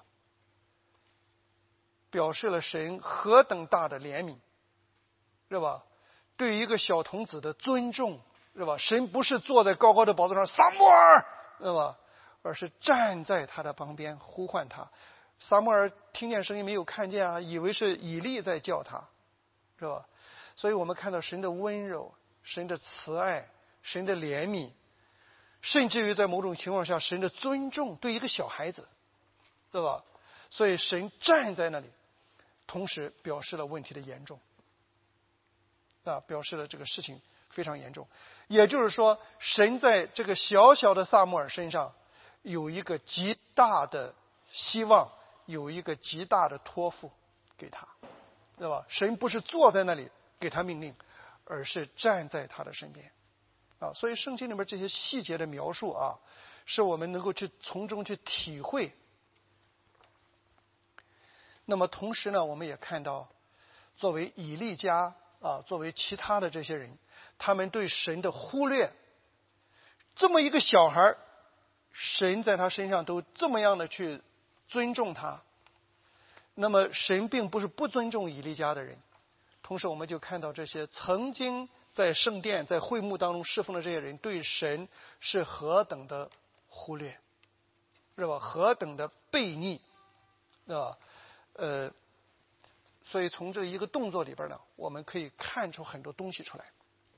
表示了神何等大的怜悯，是吧？对于一个小童子的尊重，是吧？神不是坐在高高的宝座上撒母耳，是吧？而是站在他的旁边呼唤他。撒母耳听见声音没有看见啊，以为是以利在叫他，是吧？所以我们看到神的温柔，神的慈爱，神的怜悯，甚至于在某种情况下神的尊重，对一个小孩子，对吧？所以神站在那里，同时表示了问题的严重，表示了这个事情非常严重。也就是说，神在这个小小的撒母耳身上有一个极大的希望，有一个极大的托付给他，对吧？神不是坐在那里给他命令，而是站在他的身边所以圣经里面这些细节的描述是我们能够去从中去体会。那么同时呢，我们也看到作为以利家作为其他的这些人，他们对神的忽略，这么一个小孩，神在他身上都这么样的去尊重他，那么神并不是不尊重以利家的人。同时我们就看到这些曾经在圣殿在会幕当中侍奉的这些人对神是何等的忽略，是吧？何等的悖逆，是吧？所以从这一个动作里边呢，我们可以看出很多东西出来。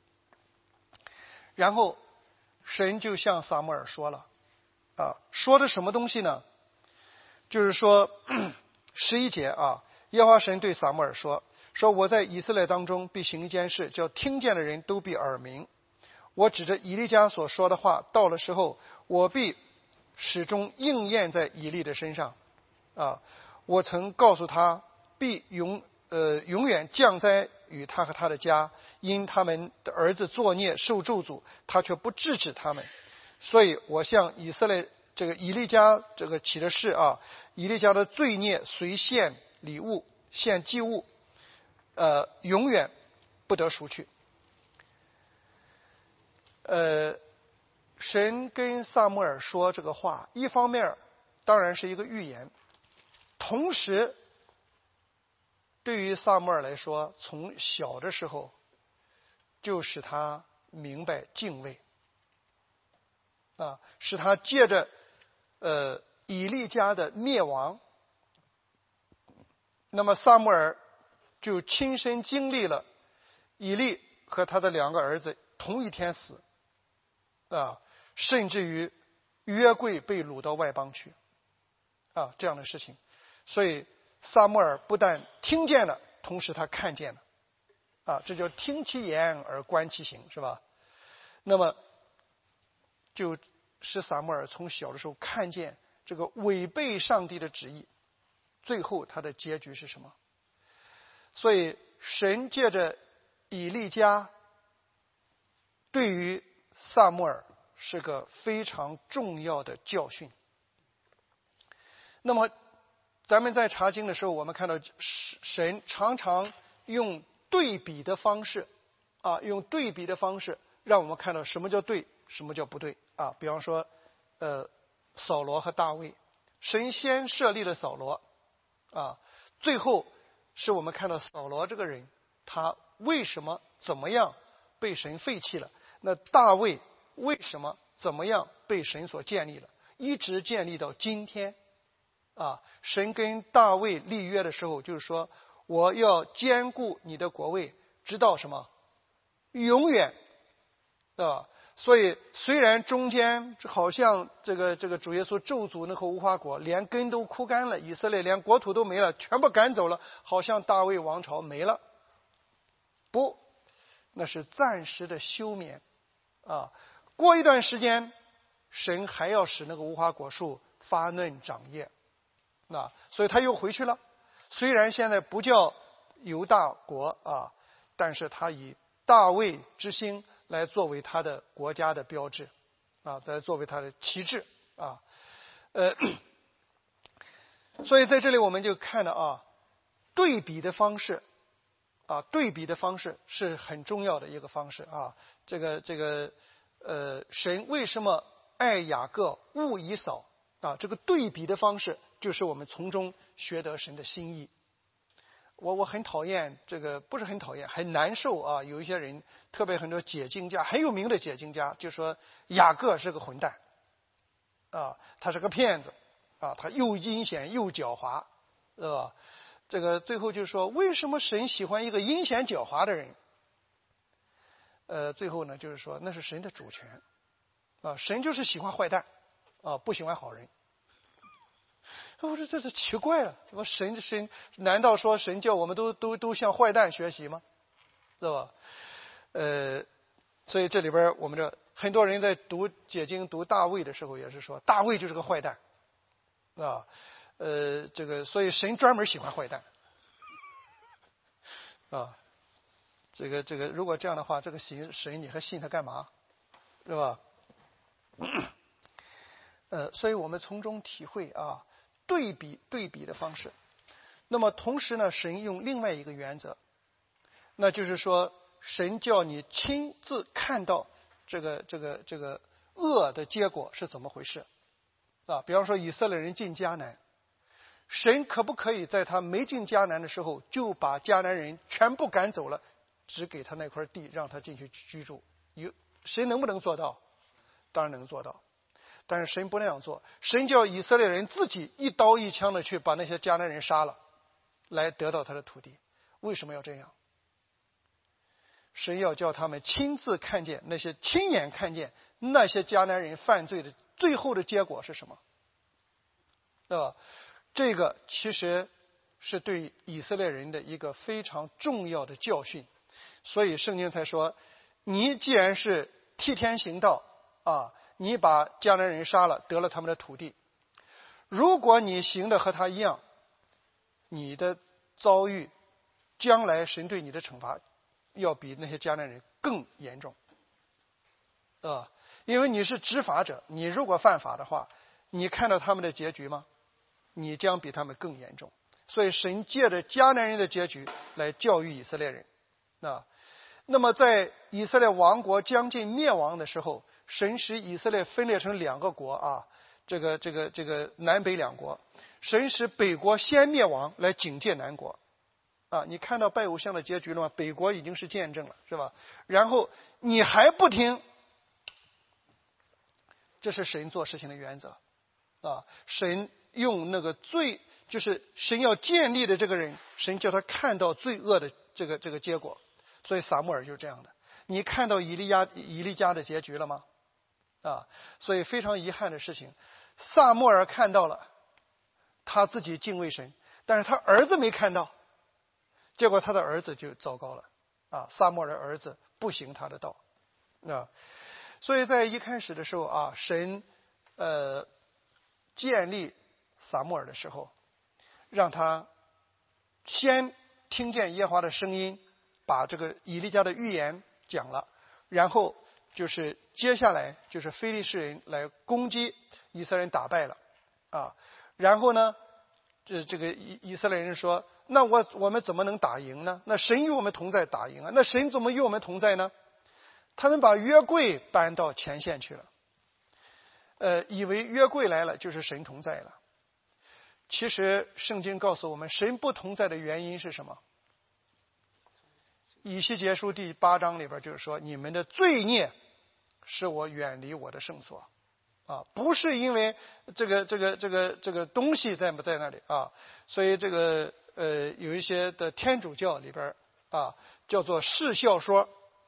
然后神就向撒母耳说了说的什么东西呢？就是说11节耶和华神对撒母耳说我在以色列当中必行一件事，叫听见的人都必耳鸣。我指着以利家所说的话，到了时候我必始终应验在以利的身上我曾告诉他必永远降灾与他和他的家，因他们的儿子作孽受咒诅，他却不制止他们。所以我向以色列这个以利家这个起的誓以利家的罪孽随献礼物献祭物永远不得赎去。神跟撒母耳说这个话，一方面当然是一个预言，同时对于撒母耳来说，从小的时候就使他明白敬畏使他借着以利家的灭亡，那么撒母耳就亲身经历了以利和他的2个儿子同一天死甚至于约柜被掳到外邦去这样的事情。所以撒母耳不但听见了，同时他看见了这叫听其言而观其行，是吧？那么就使撒母耳从小的时候看见这个违背上帝的旨意，最后他的结局是什么？所以神借着以利家对于撒母耳是个非常重要的教训。那么咱们在查经的时候，我们看到神常常用对比的方式用对比的方式让我们看到什么叫对，什么叫不对比方说扫罗和大卫，神先设立了扫罗最后是我们看到扫罗这个人他为什么怎么样被神废弃了，那大卫为什么怎么样被神所建立了，一直建立到今天神跟大卫立约的时候就是说，我要坚固你的国位直到什么永远所以虽然中间好像这个主耶稣咒诅那棵无花果，连根都枯干了，以色列连国土都没了，全部赶走了，好像大卫王朝没了，不，那是暂时的休眠过一段时间神还要使那个无花果树发嫩长叶所以他又回去了。虽然现在不叫犹大国但是他以大卫之星来作为他的国家的标志啊，来作为他的旗帜啊。所以在这里我们就看到啊，对比的方式啊，对比的方式是很重要的一个方式啊。神为什么爱雅各恶以扫啊？这个对比的方式就是我们从中学得神的心意。我很讨厌这个，不是很讨厌，很难受啊。有一些人，特别很多解经家，很有名的解经家，就说雅各是个混蛋啊，他是个骗子啊，他又阴险又狡猾，是吧？这个最后就说，为什么神喜欢一个阴险狡猾的人？最后呢，就是说那是神的主权啊，神就是喜欢坏蛋啊，不喜欢好人。我说这是奇怪了，什么神难道说神叫我们都向坏蛋学习吗？是吧？所以这里边我们这很多人在读解经读大卫的时候也是说大卫就是个坏蛋啊，所以神专门喜欢坏蛋啊，这个如果这样的话，这个神你还信他干嘛？是吧？所以我们从中体会啊。对比的方式，那么同时呢，神用另外一个原则，那就是说，神叫你亲自看到这个恶的结果是怎么回事啊？比方说以色列人进迦南，神可不可以在他没进迦南的时候就把迦南人全部赶走了，只给他那块地让他进去居住？神能不能做到？当然能做到。但是神不那样做，神叫以色列人自己一刀一枪的去把那些迦南人杀了，来得到他的土地。为什么要这样？神要叫他们亲自看见，亲眼看见那些迦南人犯罪的最后的结果是什么？这个其实是对以色列人的一个非常重要的教训。所以圣经才说，你既然是替天行道啊，你把迦南人杀了，得了他们的土地。如果你行的和他一样，你的遭遇，将来神对你的惩罚，要比那些迦南人更严重，因为你是执法者，你如果犯法的话，你看到他们的结局吗？你将比他们更严重。所以神借着迦南人的结局来教育以色列人。那么在以色列王国将近灭亡的时候，神使以色列分裂成两个国啊，这个南北两国。神使北国先灭亡，来警戒南国啊。你看到拜偶像的结局了吗？北国已经是见证了，是吧？然后你还不听，这是神做事情的原则啊。神用那个就是神要建立的这个人，神叫他看到罪恶的这个结果。所以撒母耳就是这样的。你看到以利家的结局了吗？所以非常遗憾的事情，撒母耳看到了，他自己敬畏神，但是他儿子没看到，结果他的儿子就糟糕了撒母耳的儿子不行他的道所以在一开始的时候神建立撒母耳的时候，让他先听见耶和华的声音，把这个以利家的预言讲了，然后就是接下来就是非利士人来攻击以色列人，打败了然后呢这个以色列人说，那我们怎么能打赢呢？那神与我们同在，打赢那神怎么与我们同在呢？他们把约柜搬到前线去了，以为约柜来了就是神同在了。其实圣经告诉我们，神不同在的原因是什么？以西结书第8章里边就是说，你们的罪孽使我远离我的圣所不是因为这个东西在不在那里所以这个有一些的天主教里边叫做释效说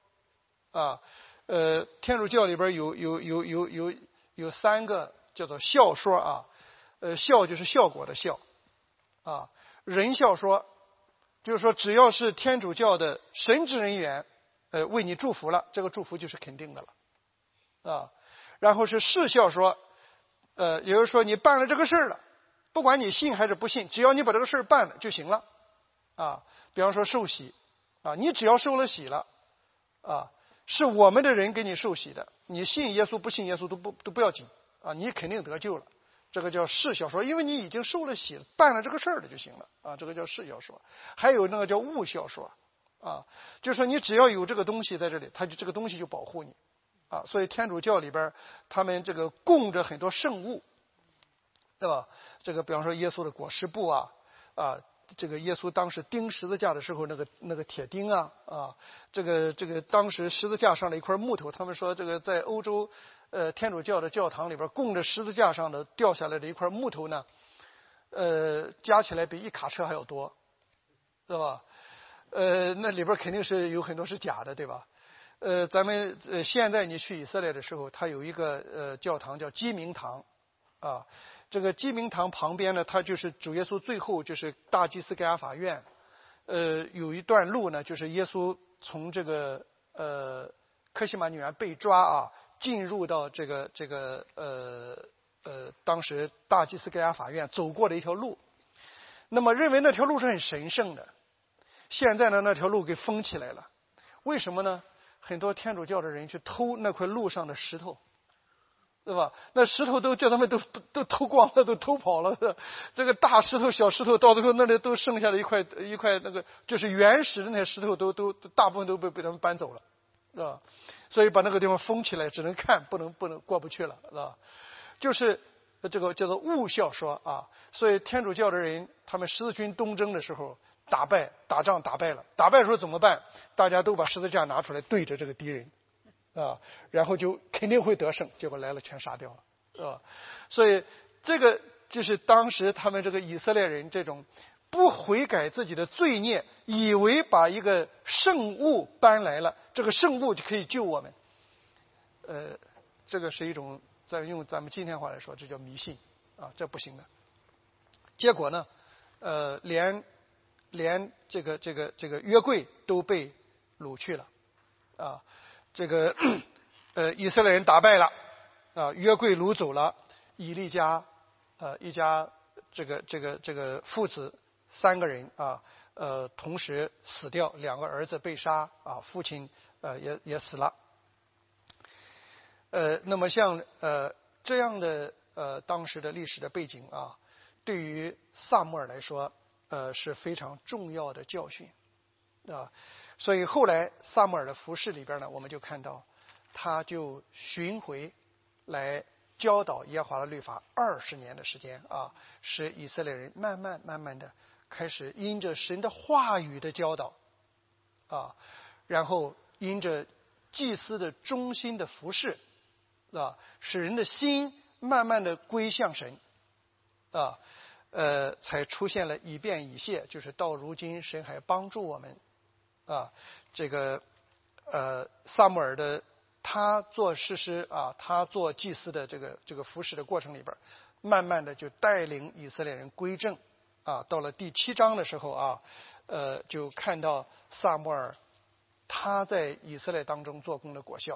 天主教里边有3个叫做效说效就是效果的效人效说，就是说只要是天主教的神职人员为你祝福了，这个祝福就是肯定的了然后是释效说，也就是说你办了这个事儿了，不管你信还是不信，只要你把这个事儿办了就行了比方说受洗啊，你只要受了洗了啊，是我们的人给你受洗的，你信耶稣不信耶稣都不要紧啊，你肯定得救了。这个叫是小说，因为你已经受了洗了，办了这个事儿了就行了啊，这个叫是小说。还有那个叫物小说啊，就是说你只要有这个东西在这里，它就这个东西就保护你啊。所以天主教里边他们这个供着很多圣物，对吧？这个比方说耶稣的裹尸布啊，这个耶稣当时钉十字架的时候那个铁钉啊，这个当时十字架上的一块木头，他们说这个在欧洲天主教的教堂里边供着十字架上的掉下来的一块木头呢，加起来比一卡车还要多，对吧？那里边肯定是有很多是假的，对吧？咱们现在你去以色列的时候，它有一个教堂叫基明堂啊。这个基明堂旁边呢，它就是主耶稣最后就是大祭司盖亚法院，有一段路呢，就是耶稣从这个客西马尼园被抓啊，进入到这个当时大祭司盖亚法院走过的一条路，那么认为那条路是很神圣的，现在呢那条路给封起来了，为什么呢？很多天主教的人去偷那块路上的石头。对吧？那石头都叫他们都偷光了，都偷跑了。这个大石头、小石头，到最后那里都剩下了一块那个，就是原始的那些石头都大部分都被他们搬走了，是吧？所以把那个地方封起来，只能看，不能过不去了，是吧？就是这个叫做物效说啊。所以天主教的人，他们十字军东征的时候打仗打败了，打败的时候怎么办？大家都把十字架拿出来对着这个敌人。然后就肯定会得胜，结果来了全杀掉了，所以这个就是当时他们这个以色列人这种不悔改自己的罪孽，以为把一个圣物搬来了，这个圣物就可以救我们。这个是一种用咱们今天话来说，这叫迷信啊，这不行的。结果呢，连这个约柜都被掳去了啊。这个以色列人打败了啊，约柜掳走了，以利家一家这个父子3个人啊同时死掉，2个儿子被杀啊，父亲也死了。那么像这样的当时的历史的背景啊，对于撒母耳来说是非常重要的教训啊。所以后来撒母耳的服事里边呢，我们就看到他就巡回来教导耶和华的律法20年的时间啊，使以色列人慢慢的开始因着神的话语的教导啊，然后因着祭司的忠心的服事啊，使人的心慢慢的归向神啊，才出现了以便以谢，就是到如今神还帮助我们啊，这个撒母耳的他做士师啊，他做祭司的这个服侍的过程里边，慢慢的就带领以色列人归正啊。到了第7章的时候啊，就看到撒母耳他在以色列当中做工的果效。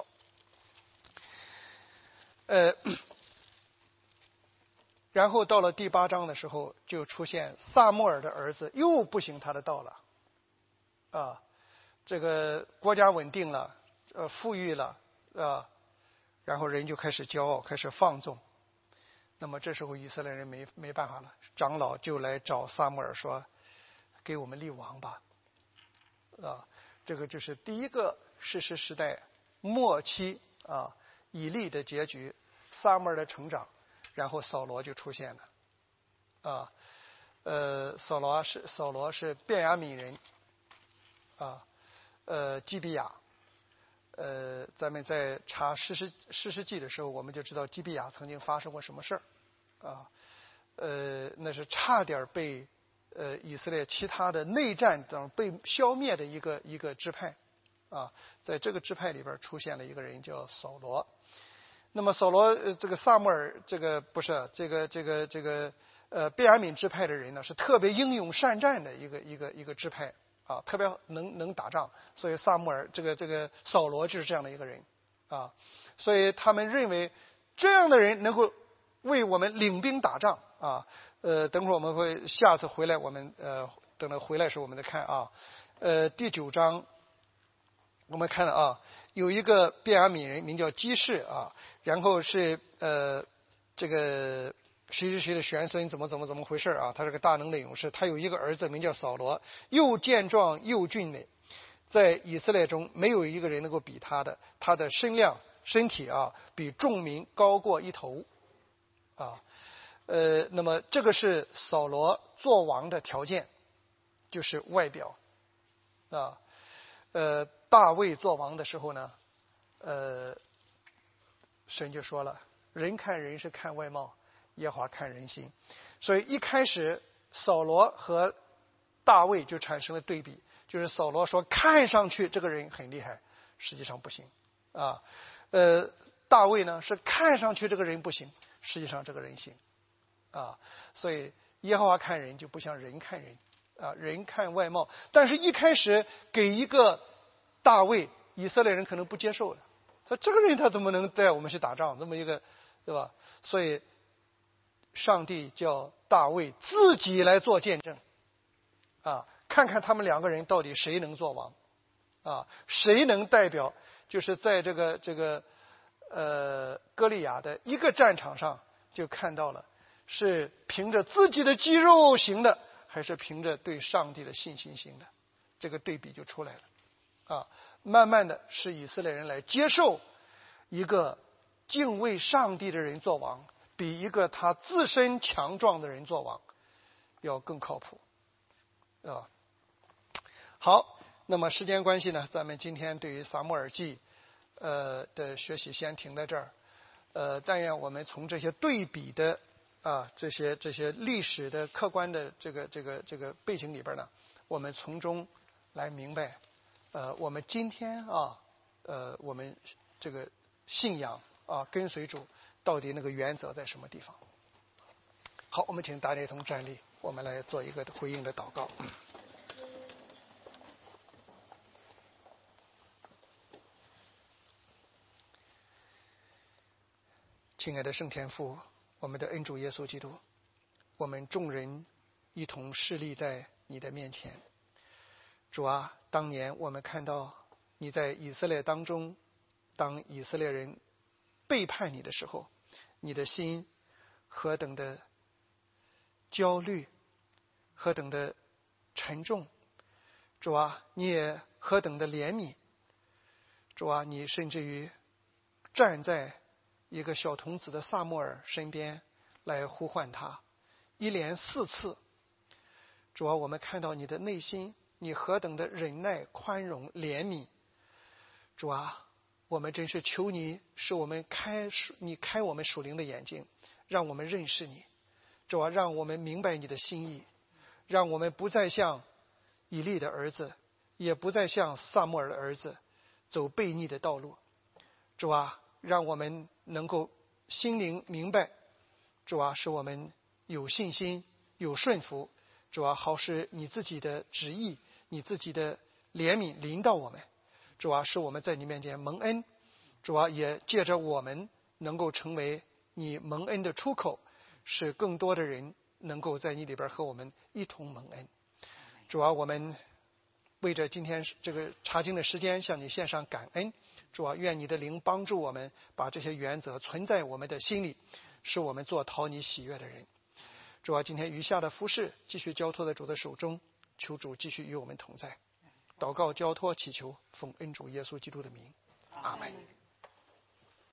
然后到了第8章的时候，就出现撒母耳的儿子又不行他的道了啊。这个国家稳定了，富裕了啊，然后人就开始骄傲，开始放纵。那么这时候以色列人没办法了，长老就来找撒母耳说：“给我们立王吧。”啊，这个就是第一个士师时代末期啊，以利的结局，撒母耳的成长，然后扫罗就出现了啊。扫罗是便雅悯人啊。基比亚，咱们在查士师记的时候，我们就知道基比亚曾经发生过什么事儿啊。那是差点被以色列其他的内战等被消灭的一个支派啊。在这个支派里边出现了一个人叫扫罗。那么扫罗这个撒母耳这个不是这个便雅悯支派的人呢，是特别英勇善战的一个支派。啊，特别能打仗，所以撒母耳这个扫罗就是这样的一个人啊，所以他们认为这样的人能够为我们领兵打仗啊。等会儿我们会下次回来，我们等到回来时候我们再看啊。 第9章，我们看了啊，有一个便雅悯人名叫基士啊，然后是这个谁的玄孙，怎么回事啊？他是个大能的勇士，他有一个儿子名叫扫罗，又健壮又俊美，在以色列中没有一个人能够比他的，他的身体啊比众民高过一头啊。那么这个是扫罗做王的条件，就是外表啊。大卫做王的时候呢，神就说了，人看人是看外貌，耶和华看人心。所以一开始扫罗和大卫就产生了对比，就是扫罗说看上去这个人很厉害，实际上不行啊。大卫呢是看上去这个人不行，实际上这个人行啊。所以耶和华看人就不像人看人啊，人看外貌。但是一开始给一个大卫，以色列人可能不接受的，说这个人他怎么能带我们去打仗，这么一个，对吧？所以上帝叫大卫自己来做见证啊，看看他们2个人到底谁能做王啊，谁能代表，就是在这个歌利亚的一个战场上就看到了，是凭着自己的肌肉行的，还是凭着对上帝的信心行的，这个对比就出来了啊。慢慢的是以色列人来接受一个敬畏上帝的人做王，比一个他自身强壮的人做王要更靠谱啊。好，那么时间关系呢，咱们今天对于撒母耳记的学习先停在这儿。但愿我们从这些对比的这些历史的客观的这个背景里边呢，我们从中来明白我们今天我们这个信仰跟随主到底那个原则在什么地方。好，我们请大家一同站立，我们来做一个回应的祷告。亲爱的圣天父，我们的恩主耶稣基督，我们众人一同侍立在你的面前。主啊，当年我们看到你在以色列当中，当以色列人背叛你的时候，你的心何等的焦虑，何等的沉重。主啊，你也何等的怜悯。主啊，你甚至于站在一个小童子的撒母耳身边来呼唤他，一连4次。主啊，我们看到你的内心，你何等的忍耐、宽容、怜悯。主啊，我们真是求你使我们开我们属灵的眼睛，让我们认识你。主啊，让我们明白你的心意，让我们不再像以利的儿子，也不再像撒母耳的儿子走悖逆的道路。主啊，让我们能够心灵明白，主啊，使我们有信心，有顺服。主啊，好使你自己的旨意，你自己的怜悯临到我们。主啊，使我们在你面前蒙恩。主啊，也借着我们能够成为你蒙恩的出口，使更多的人能够在你里边和我们一同蒙恩。主啊，我们为着今天这个查经的时间向你献上感恩。主啊，愿你的灵帮助我们把这些原则存在我们的心里，使我们做讨你喜悦的人。主啊，今天余下的服事继续交托在主的手中，求主继续与我们同在。祷告交托祈求，奉恩主耶稣基督的名，阿们。